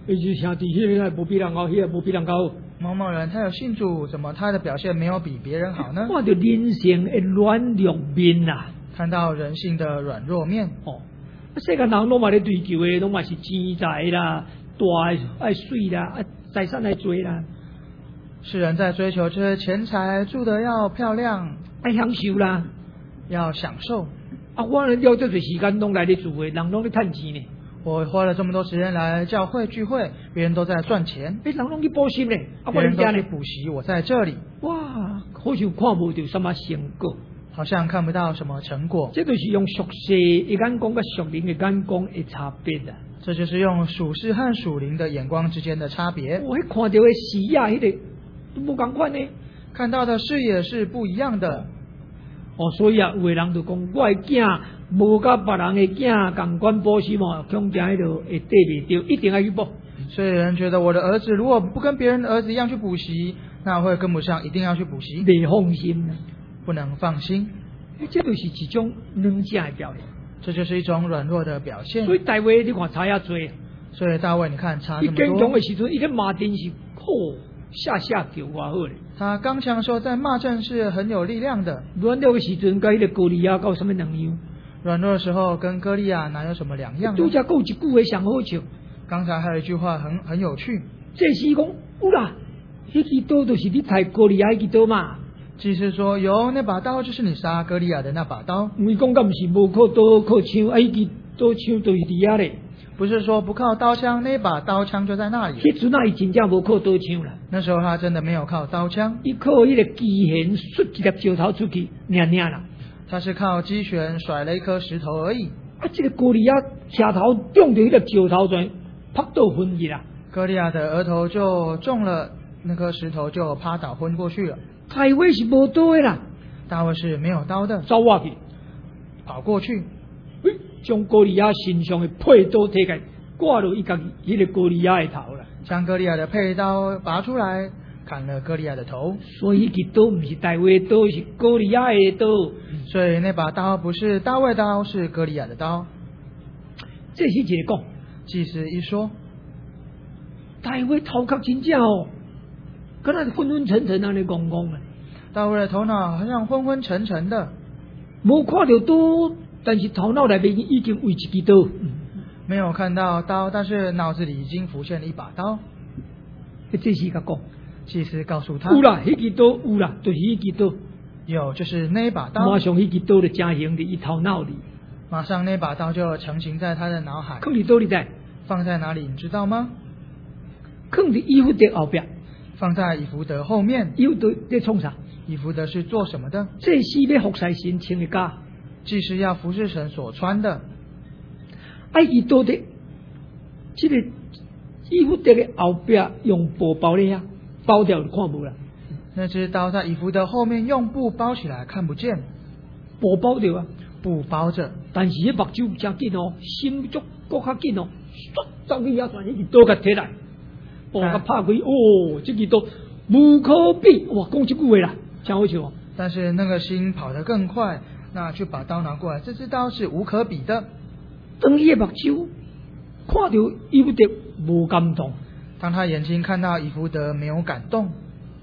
伊就兄弟，迄个无比人好，迄个无比人好。 某某人他有信主，怎么他的表现没有比别人好呢？ 看到人性的软弱面啊， 看到人性的软弱面。 哦，世间人拢嘛咧追求的，拢嘛是钱财啦、大爱水啦、啊财产来追啦。 世人在追求这些钱财，住得要漂亮， 爱享受啦， 要享受。 啊，我了这段时间拢来咧聚会，人拢咧趁钱呢。 我花了这么多时间来教会聚会，别人都在赚钱， 诶，人拢去补习呢，啊， 别人都去我家呢， 补习，我在这里， 哇，好像看无到什么成果。 好像看不到什么成果。 这就是用俗世的眼光跟属灵的眼光的差别啊！ 这就是用属世和属灵的眼光之间的差别。 我迄看到的视野，迄个都无共款呢。 看到的视野是不一样的。 哦，所以啊，有的人就讲，我的囝无甲别人的囝共款补习嘛，恐惊迄个会对袂着，一定要去补。 所以有人觉得我的儿子如果不跟别人的儿子一样去补习，那会跟不上，一定要去补习。 袂放心啊， 不能放心。 这就是一种软性的表现。 这就是一种软弱的表现。 所以大卫你看差遐多， 所以大卫你看差这么伊坚强多。 的时阵，伊咧马丁是好下下叫偌好咧。 他刚强的时候在骂阵是很有力量的， 软弱的时阵，甲迄个歌利亚搞什么两样？ 软弱的时候跟歌利亚哪有什么两样呢？ 拄则有一句话上好笑， 刚才还有一句话很很有趣， 这是讲有啦，迄支刀就是你杀歌利亚迄支刀嘛。 祭司说有那把刀就是你杀歌利亚的那把刀， 伊讲敢毋是无靠刀靠枪，啊，迄支刀枪就是伫遐咧。 不是说不靠刀枪，那把刀枪就在那里。 迄阵啊，伊真正无靠刀枪啦， 那时候他真的没有靠刀枪， 伊靠迄个机弦甩一粒石头出去，领领啦。 他是靠机旋甩了一颗石头而已。 啊，这个歌利亚车头中着迄粒石头转，拍倒昏去啦。 歌利亚的额头就中了那颗石头，就趴倒昏过去了。 大卫是无刀的啦， 大卫是没有刀的， 走过去， 跑过去， 喂，将歌利亚身上的佩刀摕起来，挂落伊家己迄个歌利亚的头啦。 将歌利亚的佩刀拔出来，砍了歌利亚的头。 所以迄支刀毋是大卫的刀，是歌利亚的刀。 所以那把刀不是大卫刀，是歌利亚的刀。 这是一个讲， 祭司一说， 大卫头壳真正哦，敢若昏昏沉沉安尼戆戆啊， 大卫的头脑好像昏昏沉沉的， 无看到刀，但是头脑内面已经有一支刀。 没有看到刀，但是脑子里已经浮现了一把刀。 这是甲讲， 祭司告诉他， 有啦，迄支刀有啦，就是迄支刀。 有，就是那一把刀。 马上迄支刀就成形伫伊头脑里， 马上那把刀就成型在他的脑海。 放伫倒里在， 放在哪里你知道吗？ 放伫衣服的后边。 放在以弗德后面。 衣服在在创啥？ 以弗德是做什么的？ 这是要服侍神穿的甲， 祭司要服侍神所穿的。 啊，伊倒伫这个衣服的后边用布包咧呀，包掉就看无啦。 那只刀在以弗德后面用布包起来，看不见。 布包掉啊， 布包着。 但是迄目睭真紧哦，心足搁较紧哦，唰走去遐传迄支刀甲摕来，布甲拍开，哦，这支刀无可比，哇，讲这句话啦，真好笑哦。 但是那个心跑得更快，那去把刀拿过来，这支刀是无可比的。 当伊的目睭看到伊不得无感动， 当他眼睛看到以弗德没有感动，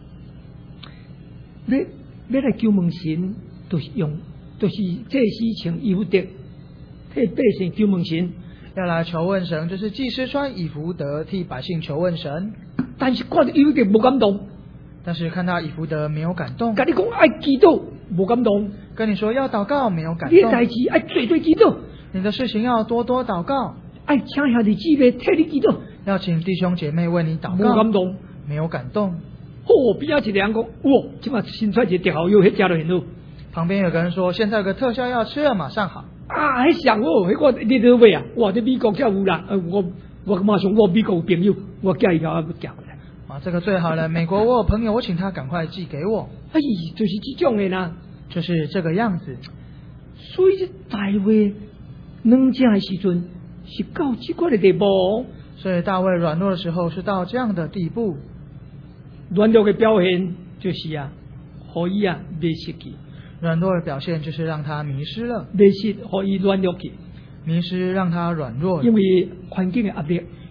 要要来求问神，就是用，就是这事情伊不得替百姓求问神， 要来求问神，就是祭司穿以弗德替百姓求问神。 但是看到伊不得无感动， 但是看到以弗德没有感动， 跟你讲爱祈祷无感动， 跟你说要祷告没有感动， 你的代志爱最最祈祷。 你的事情要多多祷告， 爱请兄弟姊妹替你祈祷， 要请弟兄姐妹为你祷告， 无感动， 没有感动。 哦，边仔一个人讲，哇，即马新出一个特效药，迄食就很好。 旁边有个人说，现在有个特效药，吃了马上好。 啊，迄上哦，迄个你倒买啊？哇，这美国才有啦！呃，我我马上我美国有朋友，我叫伊甲我寄过来。 啊，这个最好了，美国我有朋友，我请他赶快寄给我。 哎，就是这种的啦， 就是这个样子。 所以这大卫软正的时阵是到这款的地步， 所以大卫软弱的时候是到这样的地步。 软弱的表现就是啊，可以啊迷失去。 软弱的表现就是让他迷失了， 迷失可以软弱去， 迷失让他软弱， 因为环境的压力，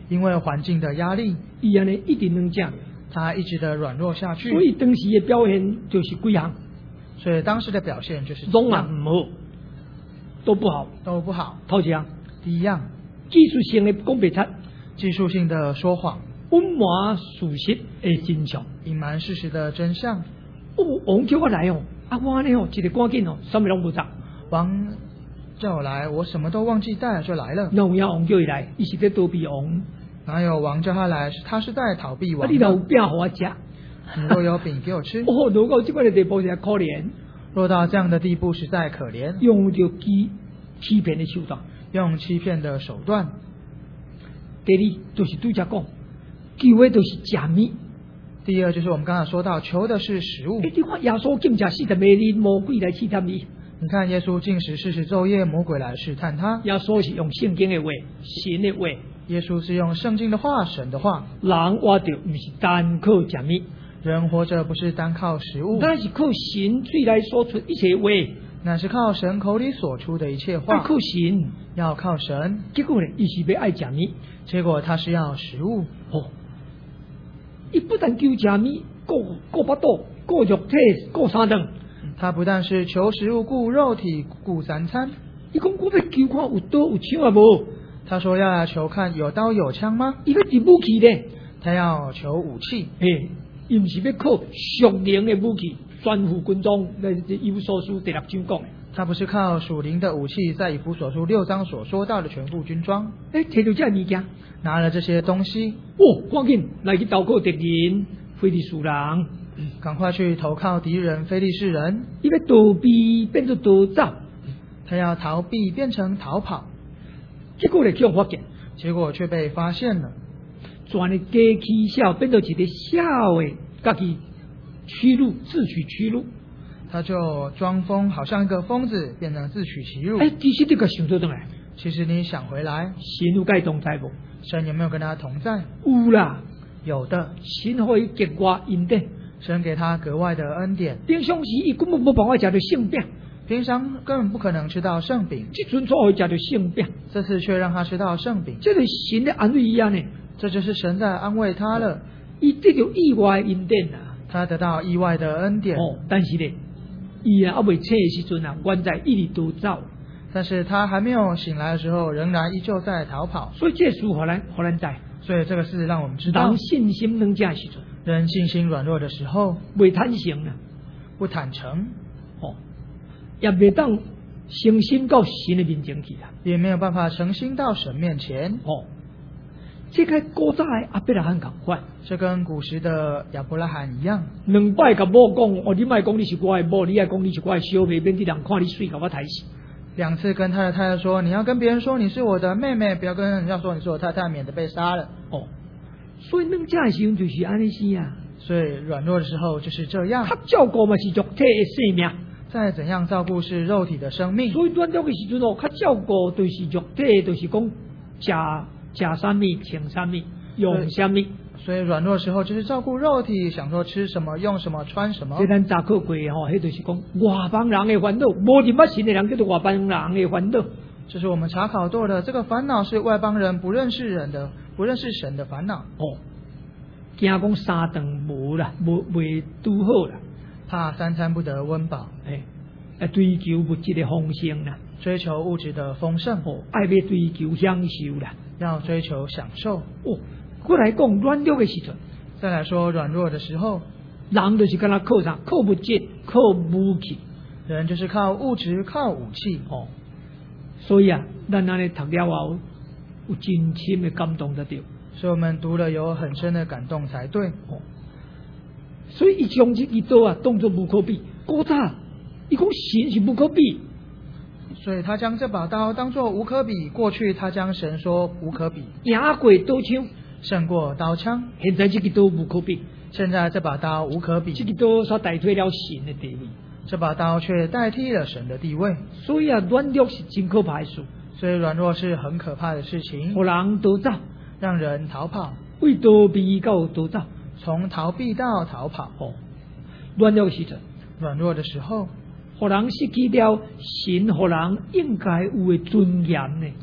因为环境的压力， 伊安尼一定能降。 他一直的软弱下去。 所以当时的表现就是几项， 所以当时的表现就是拢啊唔好，都不好， 都不好。 头一项， 第一样， 技术性的讲不出， 技术性的说谎， 隐瞒事实的真相， 隐瞒事实的真相。 哦，王叫我来哦，啊我呢哦，一个赶紧哦，什么拢不知。 王叫我来，我什么都忘记带了就来了。 那有影王叫伊来，伊是在躲避王。 哪有王叫他来？他是在逃避王。 啊，你若有饼互我食， 你若有饼给我吃。 哦，如果这款的地步是可怜， 落到这样的地步实在可怜。 用着欺欺骗的手段， 用欺骗的手段。 第二就是对家讲，求的就是食物。 第二就是我们刚才说到，求的是食物。 你看耶稣竟食四十美日，魔鬼来试探你。 你看耶稣禁食四十昼夜，魔鬼来试探他。 耶稣是用圣经的话，神的话。 耶稣是用圣经的话，神的话。 人活着不是单靠食物， 人活着不是单靠食物， 那是靠神嘴来说出一切话， 那是靠神口里所出的一切话。 要靠神， 要靠神。 结果呢，伊是要爱食物， 结果他是要食物。 哦，伊不但求食物，顾顾巴肚，顾肉体，顾三顿。 他不但是求食物，顾肉体，顾三餐。 伊讲我要求看有刀有枪啊无？ 他说要来求看有刀有枪吗？ 伊要是武器呢？ 他要求武器。 诶，伊唔是要靠属灵的武器，专副军装。那以弗所书第六章讲的。 他不是靠属灵的武器，在以弗所书六章所说到的全副军装。 诶，摕到这物件， 拿了这些东西， 哦，赶紧来去投靠敌人，非利士人。 赶快去投靠敌人非利士人。 伊要逃避变做逃走， 他要逃避变成逃跑。 结果呢，被发现， 结果却被发现了。 全的假起笑变做一个笑的，家己屈辱，自取屈辱。 他就装疯，好像一个疯子，变成自取其辱。 哎，其实你个想到倒来， 其实你想回来， 神有该同在无？ 神有没有跟他同在？ 有啦， 有的。 神可以给我恩典， 神给他格外的恩典。 平常时伊根本无办法食到圣饼， 平常根本不可能吃到圣饼， 这阵才会食到圣饼， 这次却让他吃到圣饼， 这是神的安慰伊啊呢。 这就是神在安慰他了。 伊得到意外的恩典啊， 他得到意外的恩典。 哦，但是呢，伊啊还未醒的时阵啊，原在一直逃走。 但是他还没有醒来的时候，仍然依旧在逃跑。 所以这事互咱互咱知， 所以这个事让我们知道， 人信心软弱的时阵， 人信心软弱的时候， 未坦诚啊， 不坦诚， 哦，也未当诚心到神的面前去啊， 也没有办法诚心到神面前。 哦，这个古早的阿伯拉罕同款， 这跟古时的亚伯拉罕一样， 两摆甲某讲，哦，你莫讲你是我的某，你爱讲你是我的小妹，免啲人看你水，甲我抬死。 两次跟他的太太说，你要跟别人说你是我的妹妹，不要跟人家说你是我太太，免得被杀了。 哦，所以软弱的时候就是安尼死啊。 所以软弱的时候就是这样。 他照顾嘛是肉体的生命， 再怎样照顾是肉体的生命。 所以软弱的时阵哦，他照顾就是肉体，就是讲食食啥物，穿啥物，用啥物。 所以软弱的时候就是照顾肉体，想说吃什么、用什么、穿什么。 这咱查考过吼，迄就是讲外邦人的烦恼，无认捌神的人叫做外邦人的烦恼。 这是我们查考过的，这个烦恼是外邦人不认识人的、不认识神的烦恼。 哦，惊讲三顿无啦，无未拄好啦， 怕三餐不得温饱。 哎，啊追求物质的丰盛啦， 追求物质的丰盛。 哦，爱要追求享受啦， 要追求享受。 哦。过来讲软弱的时阵， 再来说软弱的时候， 人就是跟他靠啥？靠物质，靠武器。 人就是靠物质，靠武器。 哦，所以啊，咱安尼读了后，有真深的感动得到。 所以我们读了有很深的感动才对。 哦，所以伊将这一刀啊当作无可比。古早伊讲神是无可比， 所以他将这把刀当作无可比。过去他将神说无可比， 赢过刀枪。 胜过刀枪。 现在这个刀无可比， 现在这把刀无可比， 这个刀所代替了神的地位， 这把刀却代替了神的地位。 所以啊，软弱是真可怕的事。 所以软弱是很可怕的事情， 让人逃走， 让人逃跑， 为逃避到逃走， 从逃避到逃跑。 哦，软弱时阵， 软弱的时候， 让人失去了神，让人应该有的尊严呢。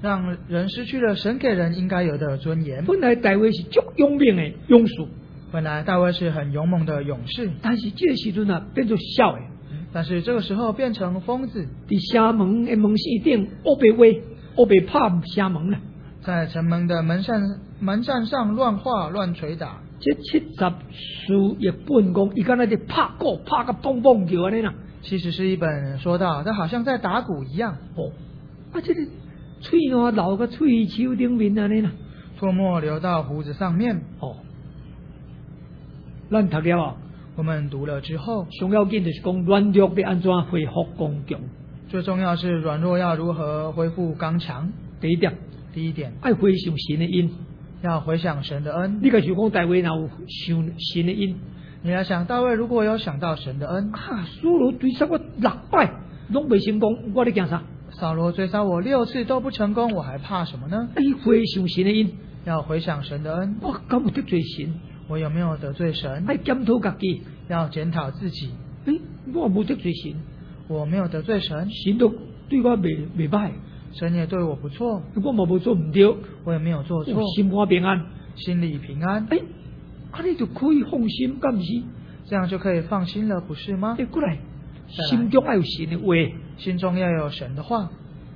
让人失去了神给人应该有的尊严。 本来大卫是足勇猛的勇士， 本来大卫是很勇猛的勇士， 但是这个时阵啊变做小的， 但是这个时候变成疯子， 伫城门的门隙顶乌白话，乌白拍城门了。 在城门的门扇门扇上乱画乱捶打。 这七十书也本讲，伊敢若伫拍鼓，拍个蹦蹦叫安尼啦。 其实是一本说到，他好像在打鼓一样。 哦，啊，这个喙烂流个喙鬚顶面安尼啦， 唾沫流到胡子上面。 哦，咱读了啊， 我们读了之后， 上要紧就是讲软弱要安怎恢复刚强。 最重要是软弱要如何恢复刚强。 第一点， 第一点， 爱回想神的恩。 要回想神的恩。 你个想讲大卫若有想神的恩， 你来想大卫如果有想到神的恩， 啊，苏罗追杀我六摆，拢未成功，我咧惊啥？ 扫罗追杀我六次都不成功，我还怕什么呢？ 哎，回想神的恩， 要回想神的恩。 我敢有得罪神？ 我有没有得罪神？ 爱检讨家己， 要检讨自己。 哎，我无得罪神， 我没有得罪神， 神都对我未未歹。 神也对我不错， 我嘛无做唔对， 我也没有做错， 心怀平安， 心里平安。 哎，啊你就可以放心，敢不是？ 这样就可以放心了，不是吗？ 哎，过来，心中要有神的话， 心中要有神的话。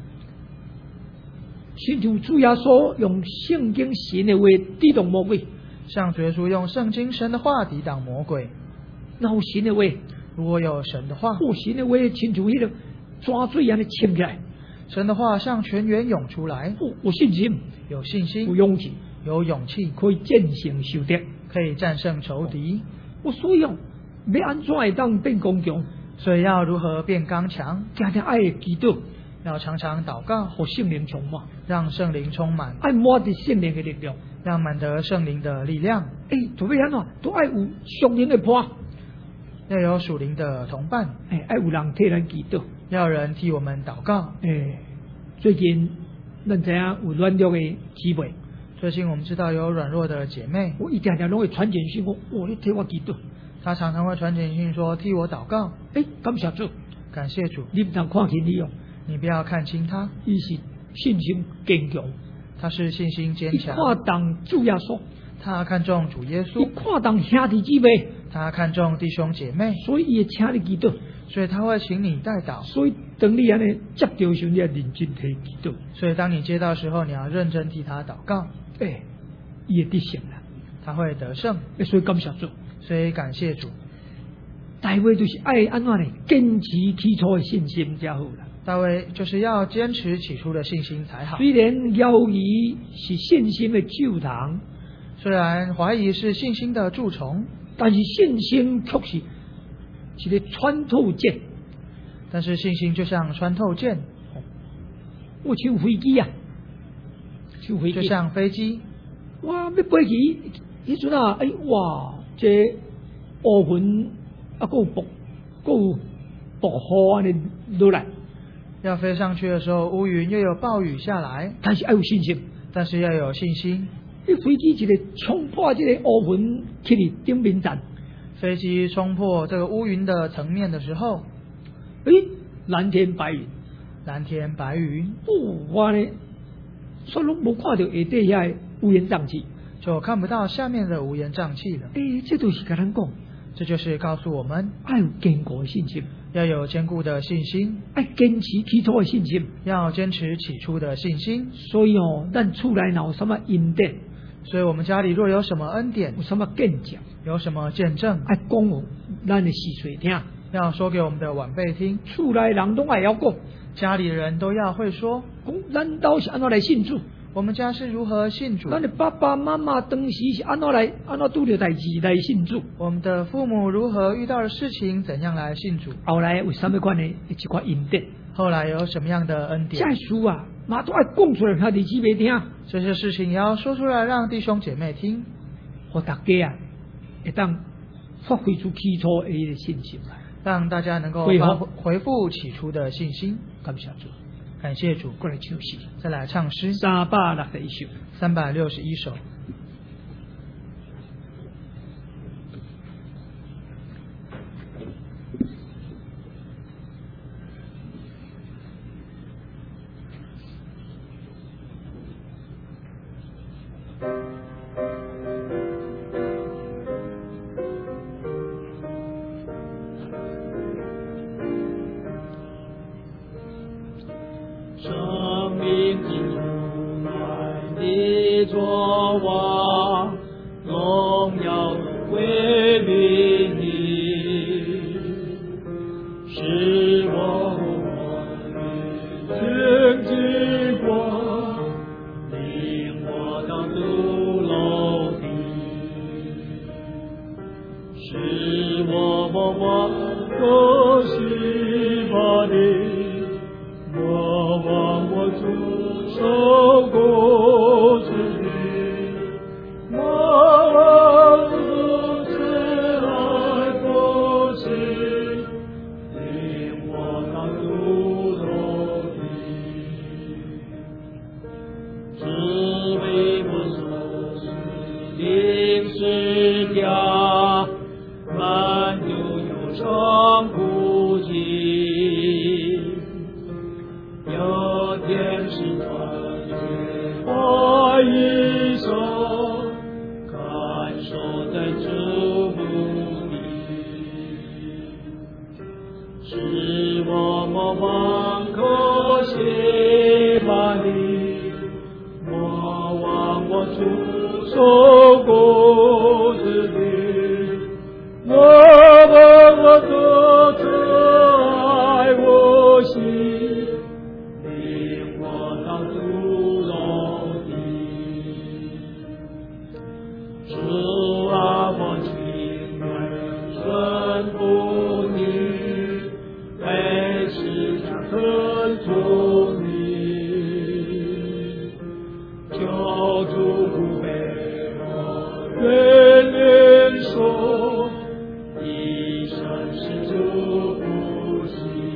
亲像主耶稣用圣经神的话抵挡魔鬼， 像主耶稣用圣经神的话抵挡魔鬼。 然后神的话， 如果有神的话， 哦，神的话亲像迄个泉水一样的潜起来。 神的话像泉源涌出来， 有信心， 有信心， 有勇气， 有勇气， 可以战胜仇敌， 可以战胜仇敌。 我所以要安怎会当变刚强？ 所以要如何变刚强？ 常常爱祈祷， 要常常祷告， 和圣灵充满， 让圣灵充满， 爱满得圣灵的力量， 让满得圣灵的力量。 哎，做咩安怎？都爱有属灵的伴， 要有属灵的同伴， 哎，爱有人替咱祈祷。 要人替我们祷告。 诶，最近咱知影有软弱的姊妹， 最近我们知道有软弱的姐妹， 我一常常拢会传简讯，我我你替我祈祷。 她常常会传简讯说替我祷告。 诶，感谢主， 感谢主。 你不能看轻你哦， 你不要看轻她， 伊是信心坚强， 她是信心坚强。 伊看重主耶稣， 她看重主耶伊稣， 看重兄弟姊妹， 她看重弟兄姐妹， 所以伊会请你祈祷。 所以他会请你代祷。 所以当你安尼接到时，你要认真替祈祷。 所以当你接到时候，你要认真替他祷告。 诶，伊会得胜啦， 他会得胜。 所以感谢主， 所以感谢主。 大卫就是爱安怎呢？坚持起初的信心才好啦。 大卫就是要坚持起初的信心才好。 虽然犹疑是信心的救堂， 虽然怀疑是信心的蛀虫， 但是信心却是一个穿透箭。 但是信心就像穿透箭， 我像飞机啊，像飞机， 就像飞机。 哇，要飞机，迄阵啊，哎哇，这乌云啊，够薄，够薄雨安尼落来。 要飞上去的时候，乌云又有暴雨下来， 但是要有信心， 但是要有信心。 你飞机一个冲破这个乌云去你顶面站， 飞机冲破这个乌云的层面的时候， 诶，蓝天白云， 蓝天白云。 哦，我呢，所以拢无看到下底遐乌烟瘴气， 就看不到下面的乌烟瘴气了。 诶，这都是甲咱讲， 这就是告诉我们， 要有坚固的信心， 要有坚固的信心， 要坚持起初的信心， 要坚持起初的信心。 所以哦，咱厝内若有什么恩典， 所以我们家里若有什么恩典， 有什么见证， 有什么见证， 爱讲有咱的细碎听， 要说给我们的晚辈听。 厝内人拢爱晓讲， 家里人都要会说， 讲咱兜是安怎来信主。 我们家是如何信主？ 咱的爸爸妈妈当时是安怎来安怎拄着代志来信主？ 我们的父母如何遇到的事情，怎样来信主？ 后来为什么款呢？一款恩典？ 后来有什么样的恩典？ 这书啊，嘛都爱讲出来，兄弟姊妹听。 这些事情也要说出来，让弟兄姐妹听， 和大家啊，会当发挥出起初的一个信心来， 让大家能够恢复回复起初的信心。 感谢主。 感谢主， 过来唱诗， 再来唱诗， 三百六十一首， 三百六十一首。 为作王，荣耀归于你，使我经济光，领我到主楼地，使我莫忘可惜把你，莫忘我主受过之力，莫忘如此爱不弃，领我到主楼地，只为我所是定是家，满足忧伤孤寂，有天使团结花一手，感受在主目里，使我莫忘可惜把你，莫忘我主受过之力，莫忘我多次爱我心，领我到主楼地，主啊，我情愿顺服你，被世上跟从你，求主不被我远离说，一生是主不息，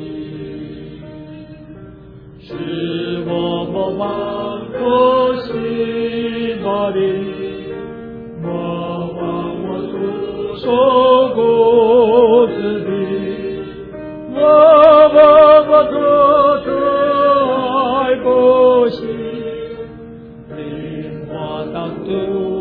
使我莫忘可惜把你，莫忘我主受过之力，莫忘我多次爱不息，领我到主